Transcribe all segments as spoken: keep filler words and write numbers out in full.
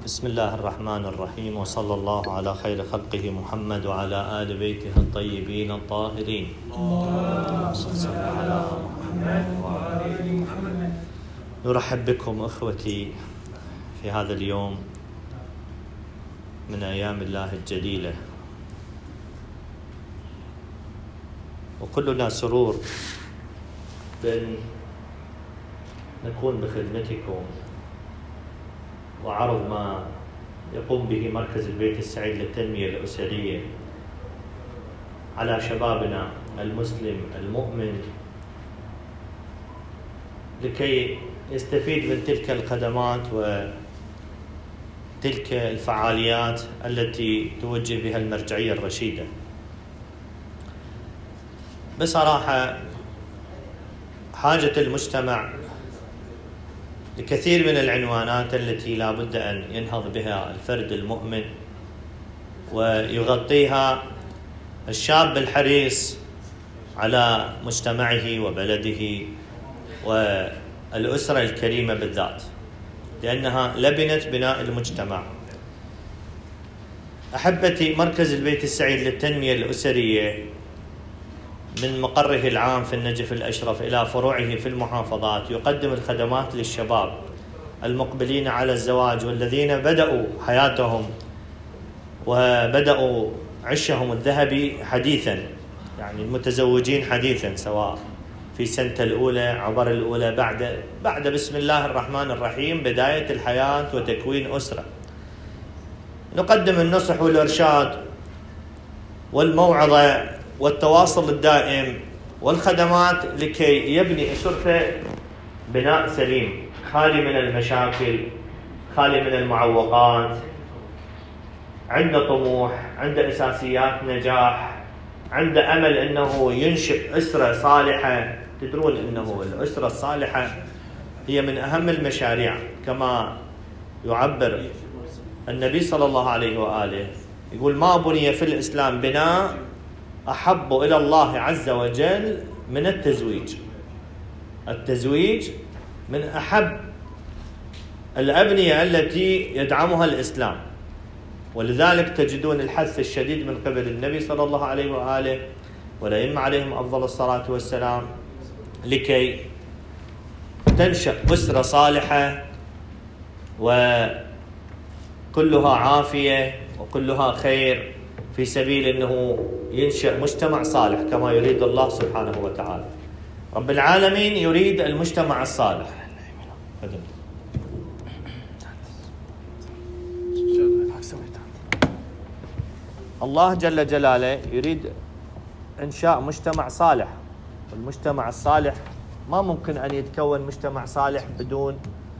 بسم الله الرحمن الرحيم، وصلى الله على خير خلقه محمد وعلى آل بيته الطيبين الطاهرين. اللهم صل على محمد وعلى آل محمد. نرحب بكم أخوتي في هذا اليوم من أيام الله الجليلة، وكلنا سرور بأن نكون بخدمتكم وعرض ما يقوم به مركز البيت السعيد للتنمية الأسرية على شبابنا المسلم المؤمن لكي يستفيد من تلك الخدمات وتلك الفعاليات التي توجه بها المرجعية الرشيدة. بصراحة حاجة المجتمع لكثير من العنوانات التي لا بد أن ينهض بها الفرد المؤمن ويغطيها الشاب الحريص على مجتمعه وبلده والأسرة الكريمة بالذات، لأنها لبنة بناء المجتمع. أحبتي، مركز البيت السعيد للتنمية الأسرية من مقره العام في النجف الأشرف إلى فروعه في المحافظات يقدم الخدمات للشباب المقبلين على الزواج والذين بدأوا حياتهم وبدأوا عشهم الذهبي حديثا، يعني المتزوجين حديثا، سواء في سنة الأولى عبر الأولى بعد بعد بسم الله الرحمن الرحيم بداية الحياة وتكوين أسرة. نقدم النصح والإرشاد والموعظة والتواصل الدائم والخدمات لكي يبني أسرته بناء سليم خالي من المشاكل، خالي من المعوقات، عنده طموح، عنده أساسيات نجاح، عنده أمل أنه ينشئ أسرة صالحة. تدرون أنه الأسرة الصالحة هي من أهم المشاريع، كما يعبر النبي صلى الله عليه وآله، يقول: ما بني في الإسلام بناء أحب إلى الله عز وجل من التزويج. التزويج من أحب الأبنية التي يدعمها الإسلام، ولذلك تجدون الحث الشديد من قبل النبي صلى الله عليه وآله والأئمة عليهم أفضل الصلاة والسلام لكي تنشأ أسرة صالحة وكلها عافية وكلها خير في سبيل أنه ينشأ مجتمع صالح كما يريد الله سبحانه وتعالى. رب العالمين يريد المجتمع الصالح. الله جل جلاله يريد إنشاء مجتمع صالح، والمجتمع الصالح ما ممكن أن يتكون مجتمع صالح بدون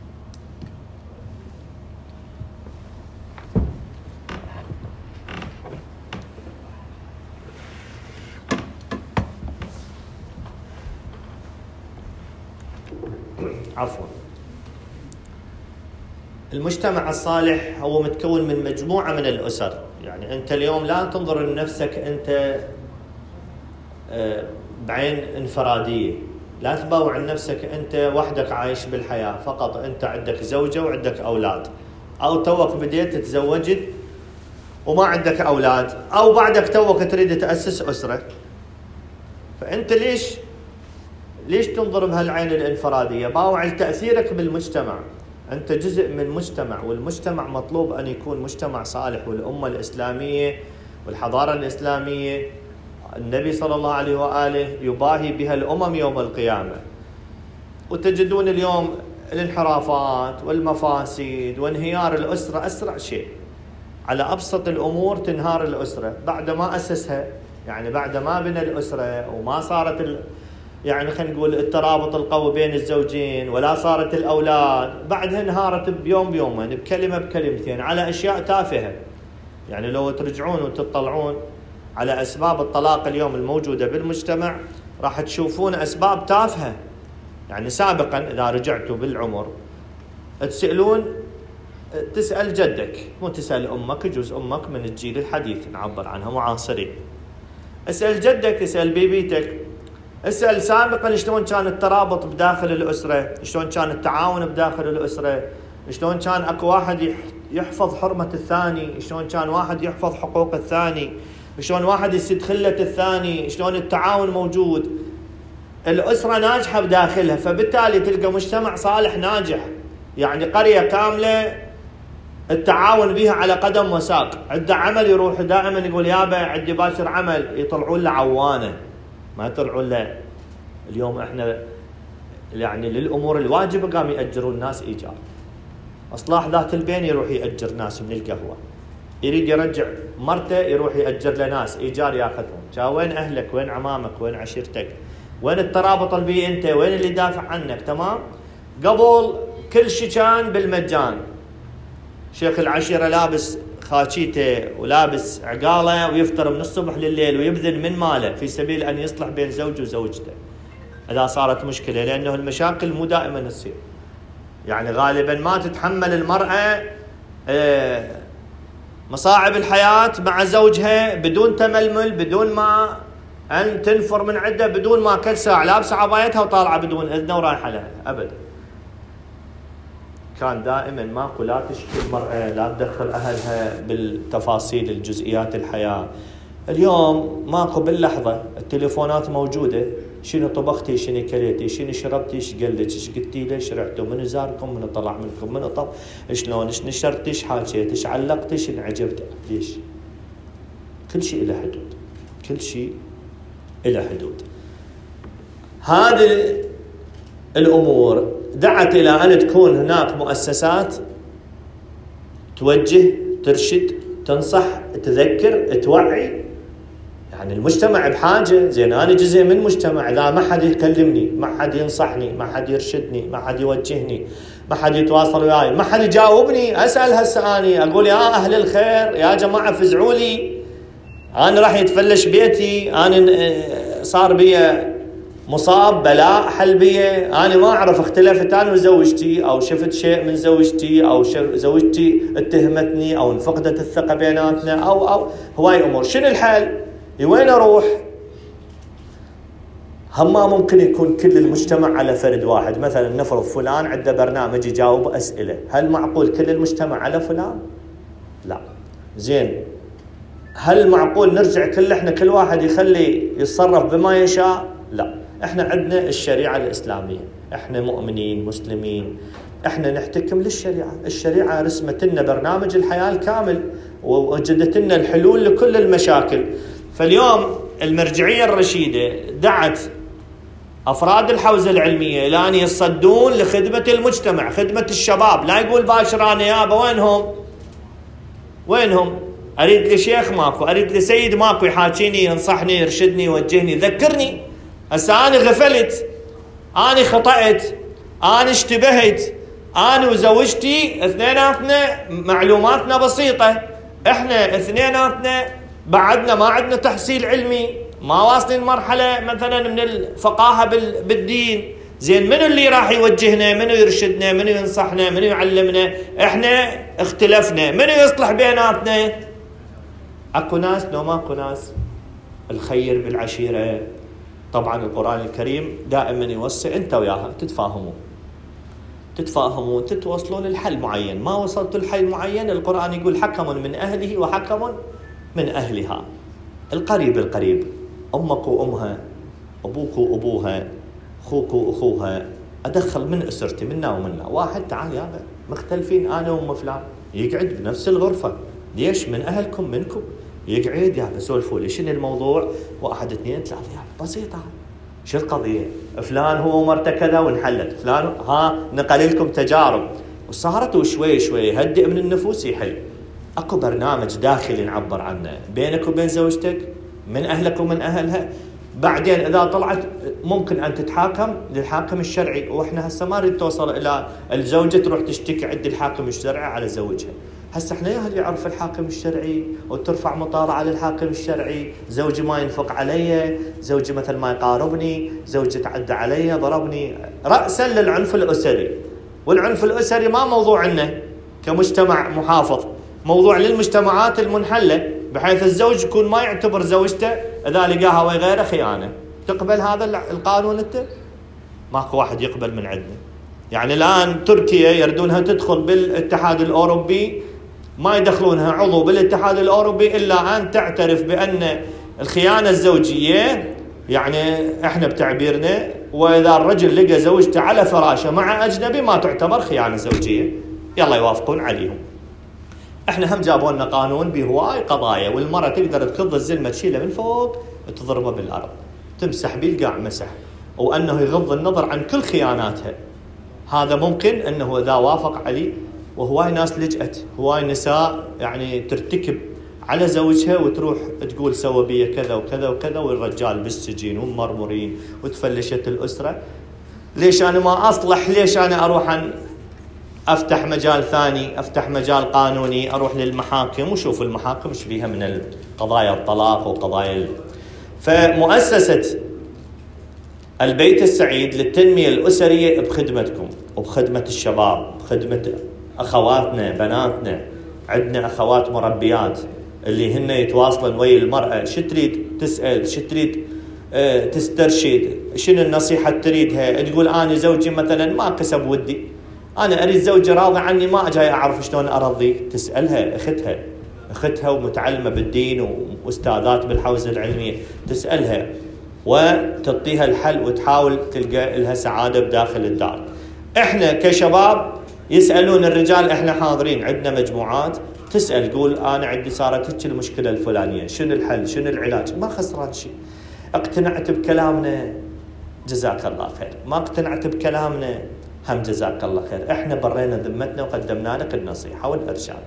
عفوا المجتمع الصالح هو متكون من مجموعة من الأسر. يعني أنت اليوم لا تنظر لنفسك أنت بعين انفرادية، لا تباوع نفسك أنت وحدك عايش بالحياة فقط، أنت عندك زوجة وعندك أولاد، أو توك بديت تتزوجت وما عندك أولاد، أو بعدك توك تريد تأسس أسرة. فأنت ليش ليش تنظر بهالعين الانفرادية؟ باوع لتأثيرك بالمجتمع. أنت جزء من مجتمع، والمجتمع مطلوب أن يكون مجتمع صالح. والأمة الإسلامية والحضارة الإسلامية النبي صلى الله عليه وآله يباهي بها الأمم يوم القيامة. وتجدون اليوم الانحرافات والمفاسد وانهيار الأسرة أسرع شيء. على أبسط الأمور تنهار الأسرة بعد ما أسسها، يعني بعد ما بنى الأسرة وما صارت ال... يعني خلينا نقول الترابط القوي بين الزوجين، ولا صارت الأولاد، بعدها انهارت بيوم بيومين بكلمة بكلمتين على أشياء تافهة. يعني لو ترجعون وتطلعون على أسباب الطلاق اليوم الموجودة بالمجتمع راح تشوفون أسباب تافهة. يعني سابقا إذا رجعتوا بالعمر تسألون تسأل جدك، مو تسأل أمك، يجوز أمك من الجيل الحديث نعبر عنها معاصرين. اسأل جدك، اسأل بيبيتك، اسأل سابقا شلون كان الترابط بداخل الأسرة، شلون كان التعاون بداخل الأسرة، شلون كان اكو واحد يحفظ حرمة الثاني، شلون كان واحد يحفظ حقوق الثاني، شلون واحد يسد خلة الثاني، شلون التعاون موجود. الأسرة ناجحة بداخلها، فبالتالي تلقى مجتمع صالح ناجح. يعني قرية كاملة التعاون بها على قدم وساق، عنده عمل يروح دائما يقول يابا عندي باشر عمل، يطلعون له عوانة ما يطلعون له. اليوم احنا يعني للأمور الواجبة قام يأجرون الناس إيجار، إصلاح ذات البين يروح يأجر ناس من القهوة، يريد يرجع مرته يروح يأجر لناس إيجار ياخذهم. جا وين أهلك؟ وين عمامك؟ وين عشيرتك؟ وين الترابط البيئي أنت؟ وين اللي يدافع عنك؟ تمام. قبل كل شيء كان بالمجان، شيخ العشيرة لابس خاشيته ولابس عقاله ويفطر من الصبح لليل ويبذل من ماله في سبيل أن يصلح بين زوجه وزوجته إذا صارت مشكلة، لأنه المشاكل مو دائما تصير. يعني غالبا ما تتحمل المرأة مصاعب الحياة مع زوجها بدون تململ، بدون ما أن تنفر من عدة، بدون ما كل ساعة لابسة عبايتها وطالعة بدون إذنه ورايحة لها أبدا. كان دائما ماكو، لا تشكي المرأة، لا تدخل أهلها بالتفاصيل الجزئيات الحياة. اليوم ماكو باللحظة، التليفونات موجودة، شنو طبختي، شنو كليتي، شنو شربتي، ايش قلت، ايش قلتي له، ايش رحتوا، منو زاركم، منو طلع منكم، منو طب، شلون، ايش نشرتي، ايش حاكيت، ايش علقتي، ايش انعجبت. ليش؟ كل شيء له حدود، كل شيء له حدود. هذه الأمور دعت إلى أن تكون هناك مؤسسات توجه، ترشد، تنصح، تذكر، توعي. يعني المجتمع بحاجة. زين أنا جزء من مجتمع، إذا ما حد يكلمني، ما حد ينصحني، ما حد يرشدني، ما حد يوجهني، ما حد يتواصل وياي، ما حد يجاوبني، أسأل هسه أني أقول يا أهل الخير يا جماعة فزعوا لي، أنا راح يتفلش بيتي، أنا صار بي مصاب بلاء حل بي، أنا ما أعرف اختلفت أنا وزوجتي، أو شفت شيء من زوجتي، أو زوجتي اتهمتني، أو انفقدت الثقة بيناتنا، أو أو هواي أمور. شنو الحل؟ وين أروح؟ هم ما ممكن يكون كل المجتمع على فرد واحد. مثلا نفرض فلان عنده برنامج يجاوب أسئلة، هل معقول كل المجتمع على فلان؟ لا. زين هل معقول نرجع كل احنا كل واحد يخلي يتصرف بما يشاء؟ لا. احنا عندنا الشريعة الإسلامية، احنا مؤمنين مسلمين، احنا نحتكم للشريعة. الشريعة رسمت لنا برنامج الحياة الكامل ووجدت لنا الحلول لكل المشاكل. فاليوم المرجعية الرشيدة دعت أفراد الحوزة العلمية إلى أن يصدون لخدمة المجتمع، خدمة الشباب. لا يقول باشر أنا يابا وينهم؟ وينهم؟ أريد لشيخ ماكو، أريد لسيد ماكو يحاكيني، ينصحني، يرشدني، يوجهني، يذكرني. هسه أنا غفلت، أنا خطأت، أنا اشتبهت، أنا وزوجتي اثنيناتنا معلوماتنا بسيطة، احنا اثنيناتنا بعدنا ما عندنا تحصيل علمي، ما واصلين مرحلة مثلا من الفقاهة بالدين. زين منو اللي راح يوجهنا؟ منو يرشدنا؟ منو ينصحنا؟ منو يعلمنا؟ احنا اختلفنا، منو يصلح بيناتنا؟ اكو ناس لو ماكو ناس. الخير بالعشيرة. طبعا القرآن الكريم دائما يوصي انت وياها تتفاهموا تتفاهموا تتوصلون للحل معين. ما وصلتوا لحل معين، القرآن يقول حكم من أهله وحكم من أهلها. القريب القريب، أمك وأمها، أبوك وأبوها، أخوك وأخوها، أدخل من أسرتي منا ومنا. واحد تعال يابا مختلفين أنا وأم فلان، يقعد بنفس الغرفة. ليش؟ من أهلكم منكم، يقعد يابا سولفوا لي شنو الموضوع، واحد اثنين ثلاثة، يابا بسيطة. شو القضية؟ فلان هو ومرته كذا وانحلت، فلان ها نقل لكم تجارب وصارت، وشوي شوي هدئ من النفوس يحل. اكو برنامج داخلي نعبر عنه بينك وبين زوجتك، من اهلك ومن اهلها. بعدين اذا طلعت ممكن ان تتحاكم للحاكم الشرعي، واحنا هسه ما نريد توصل الى الزوجه تروح تشتكي عند الحاكم الشرعي على زوجها. هسه احنا يا اللي يعرف الحاكم الشرعي وترفع مطالعه للحاكم الشرعي، زوجي ما ينفق علي، زوجي مثل ما يقاربني، زوجي تعدى علي، ضربني، رأسا للعنف الاسري. والعنف الاسري ما موضوعنا كمجتمع محافظ، موضوع للمجتمعات المنحله، بحيث الزوج يكون ما يعتبر زوجته اذا لقاها وغيره خيانه. تقبل هذا القانون انت؟ ماكو واحد يقبل من عندنا. يعني الآن تركيا يردونها تدخل بالاتحاد الأوروبي، ما يدخلونها عضو بالاتحاد الأوروبي إلا أن تعترف بأن الخيانة الزوجية، يعني إحنا بتعبيرنا، وإذا الرجل لقى زوجته على فراشه مع أجنبي ما تعتبر خيانة زوجية، يلا يوافقون عليهم. إحنا هم جابوا لنا قانون بهواي قضايا، والمرأة تقدر تكض الزلمة تشيله من فوق وتضربه بالأرض، تمسح بيه القاع مسح، وأنه يغض النظر عن كل خياناتها. هذا ممكن أنه إذا وافق عليه. وهواي ناس لجأت، هواي نساء يعني ترتكب على زوجها وتروح تقول سوى بي كذا وكذا وكذا، والرجال بالسجين ومرمورين وتفلشت الأسرة. ليش أنا ما أصلح؟ ليش أنا أروح أن أفتح مجال ثاني، أفتح مجال قانوني، أروح للمحاكم وشوف المحاكم ايش فيها من القضايا الطلاق وقضايا ال... فمؤسسة البيت السعيد للتنمية الأسرية بخدمتكم وبخدمة الشباب، بخدمة أخواتنا بناتنا. عندنا أخوات مربيات اللي هن يتواصلن ويا المرأة، شو تريد تسأل، شو تريد اه تسترشد، شنو النصيحة تريدها. تقول أنا زوجي مثلا ما كسب ودي، أنا أريد زوجي راضي عني، ما جاي أعرف شلون أرضيه. تسألها أختها، أختها ومتعلمة بالدين وأستاذات بالحوزة العلمية، تسألها وتعطيها الحل وتحاول تلقى لها سعادة بداخل الدار. إحنا كشباب يسألون الرجال، إحنا حاضرين عندنا مجموعات تسأل، قول أنا عندي صارت هيك المشكلة الفلانية، شنو الحل، شنو العلاج. ما خسران شيء. اقتنعت بكلامنا جزاك الله خير، ما اقتنعت بكلامنا هم جزاك الله خير. إحنا برينا ذمتنا وقدمنا لك النصيحة والإرشاد.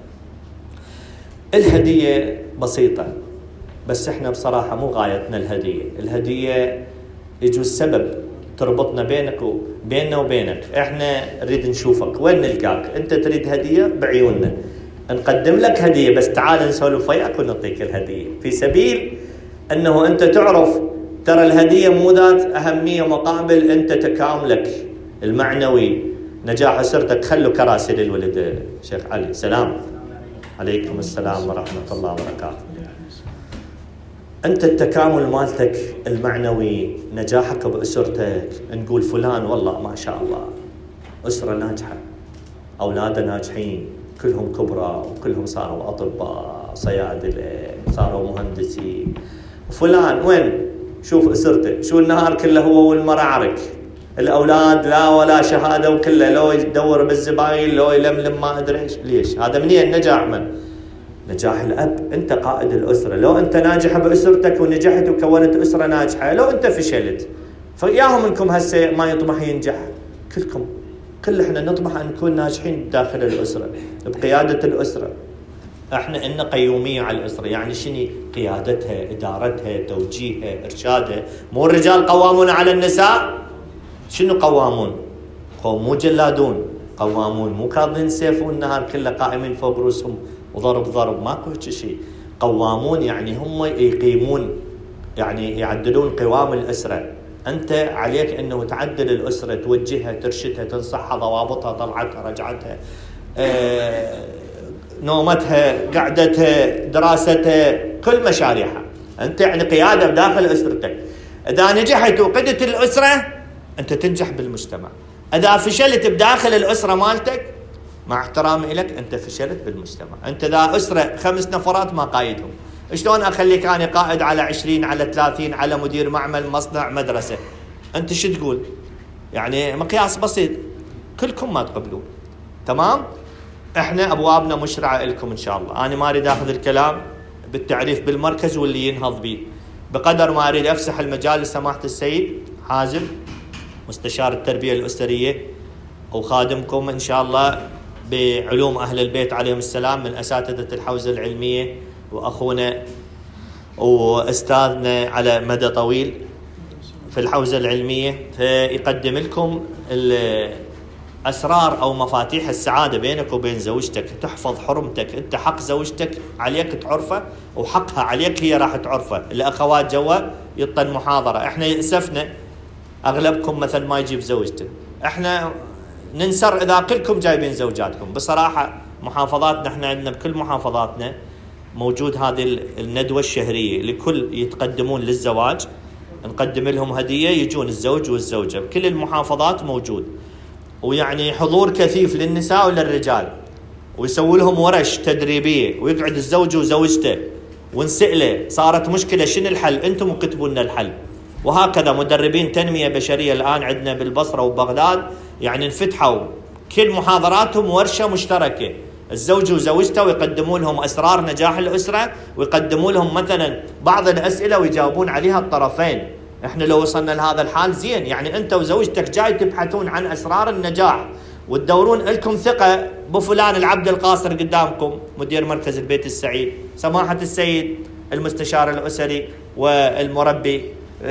الهدية بسيطة، بس إحنا بصراحة مو غايتنا الهدية. الهدية يجوز سبب تربطنا بينك وبيننا وبينك. إحنا نريد نشوفك، وين نلقاك؟ أنت تريد هدية بعيوننا، نقدم لك هدية، بس تعال نسولف وياك ونعطيك الهدية، في سبيل أنه أنت تعرف ترى الهدية مو ذات أهمية مقابل أنت تكاملك المعنوي، نجاح أسرتك. خلوا كراسي للولد شيخ علي. سلام عليكم السلام ورحمة الله وبركاته. أنت التكامل مالتك المعنوي، نجاحك بأسرتك، نقول فلان والله ما شاء الله أسرة ناجحة، أولاده ناجحين، كلهم كبرى وكلهم صاروا أطباء صيادلة، صاروا مهندسين. وفلان وين؟ شوف أسرته، شو النهار كله هو والمرأة عرك، الأولاد لا ولا شهادة، وكله لو يدور بالزباين لو يلملم ما أدري إيش. ليش؟ هذا منين النجاح؟ من نجاح الأب. أنت قائد الأسرة، لو أنت ناجح بأسرتك ونجحت وكونت أسرة ناجحة، لو أنت فشلت فياهم منكم هسه ما يطمح ينجح. كلكم كل إحنا نطمح أن نكون ناجحين داخل الأسرة بقيادة الأسرة. إحنا إن قيومية على الأسرة، يعني شنو؟ قيادتها، إدارتها، توجيهها، إرشادها. مو الرجال قوامون على النساء؟ شنو قوامون؟ قوم مو جلادون، قوامون مو كاظمين سيف والنهار كله قائمين فوق رؤوسهم وضرب ضرب، ماكو هيك شيء. قوامون يعني هم يقيمون، يعني يعدلون قوام الأسرة. أنت عليك أنه تعدل الأسرة، توجهها، ترشدها، تنصحها، ضوابطها، طلعتها، رجعتها، آه، نومتها، قعدتها، دراستها، كل مشاريعها. أنت يعني قيادة بداخل أسرتك. إذا نجحت وقدت الأسرة أنت تنجح بالمجتمع. إذا فشلت بداخل الأسرة مالتك مع احترامي لك أنت فشلت بالمجتمع. أنت ذا أسرة خمس نفرات ما قايدهم، شلون أخليك أنا قائد على عشرين، على ثلاثين، على مدير معمل، مصنع، مدرسة؟ أنت شو تقول؟ يعني مقياس بسيط، كلكم ما تقبلون. تمام؟ إحنا أبوابنا مشرعة لكم إن شاء الله. أنا ما أريد أخذ الكلام بالتعريف بالمركز واللي ينهض به، بقدر ما أريد أفسح المجال لسماحة السيد حازم مستشار التربية الأسرية وخادمكم إن شاء الله بعلوم أهل البيت عليهم السلام، من أساتذة الحوزة العلمية وأخونا وأستاذنا على مدى طويل في الحوزة العلمية، فيقدم لكم أسرار أو مفاتيح السعادة بينك وبين زوجتك. تحفظ حرمتك، أنت حق زوجتك عليك تعرفه، وحقها عليك هي راح تعرفه. الأخوات جوا يطن محاضرة، إحنا يأسفنا أغلبكم مثل ما يجيب زوجته، إحنا ننسر إذا كلكم جايبين زوجاتكم. بصراحة محافظاتنا إحنا عندنا بكل محافظاتنا موجود هذه الندوة الشهرية لكل يتقدمون للزواج، نقدم لهم هدية، يجون الزوج والزوجة بكل المحافظات موجود. ويعني حضور كثيف للنساء وللرجال، ويسوي لهم ورش تدريبيه، ويقعد الزوج وزوجته ونسأله صارت مشكله شنو الحل، انتم وكتبوا لنا الحل. وهكذا مدربين تنميه بشريه الان عندنا بالبصره وبغداد، يعني انفتحوا كل محاضراتهم ورشه مشتركه، الزوج وزوجته، ويقدموا لهم اسرار نجاح الاسره، ويقدموا لهم مثلا بعض الاسئله ويجاوبون عليها الطرفين. احنا لو وصلنا لهذا الحال زين، يعني انت وزوجتك جاي تبحثون عن اسرار النجاح وتدورون لكم ثقه بفلان العبد القاصر قدامكم مدير مركز البيت السعيد، سماحه السيد المستشار الاسري والمربي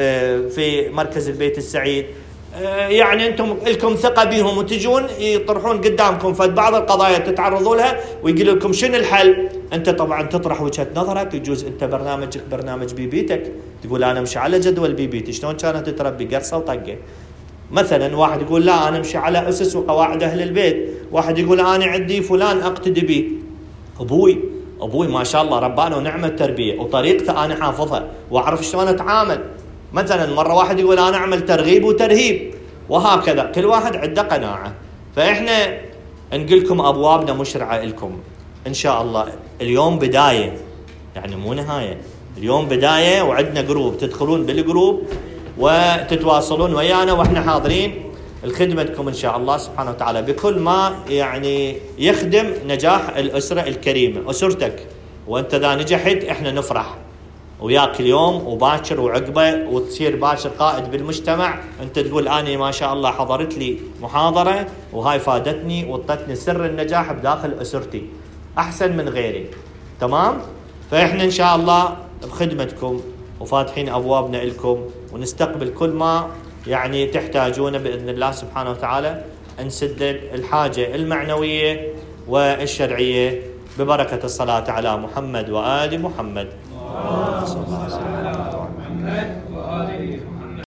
في مركز البيت السعيد، يعني انتم لكم ثقه بهم وتجون يطرحون قدامكم فبعض القضايا تتعرضوا لها ويقولوا لكم شنو الحل. انت طبعا تطرح وجهه نظرك، يجوز انت برنامجك برنامج بيبيتك، تقول انا امشي على جدول بيبيتي، شلون كانت تربي قرصه وطقه. مثلا واحد يقول لا انا امشي على اسس وقواعد اهل البيت، واحد يقول انا عندي فلان اقتدي به، ابوي ابوي ما شاء الله ربانا ونعم التربيه وطريقته انا حافظها واعرف شلون اتعامل. مثلا مره واحد يقول انا اعمل ترغيب وترهيب، وهكذا كل واحد عنده قناعه. فاحنا نقول لكم ابوابنا مشرعه لكم ان شاء الله. اليوم بدايه يعني مو نهايه، اليوم بدايه، وعندنا جروب تدخلون بالجروب وتتواصلون ويانا، واحنا حاضرين لخدمتكم ان شاء الله سبحانه وتعالى بكل ما يعني يخدم نجاح الاسره الكريمه. اسرتك وانت اذا نجحت احنا نفرح وياك اليوم وباكر وعقبه، وتصير باكر قائد بالمجتمع. انت تقول اني ما شاء الله حضرت لي محاضره وهاي فادتني وطتني سر النجاح بداخل اسرتي احسن من غيري. تمام؟ فاحنا ان شاء الله بخدمتكم وفاتحين ابوابنا لكم، ونستقبل كل ما يعني تحتاجونه باذن الله سبحانه وتعالى، نسدد الحاجه المعنويه والشرعيه ببركه الصلاه على محمد وآل محمد.